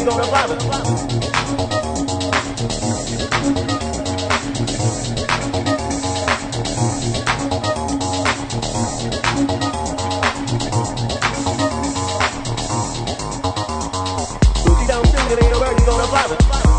gonna fly with. Boogie down, sing it, ain't a bird you gonna fly with.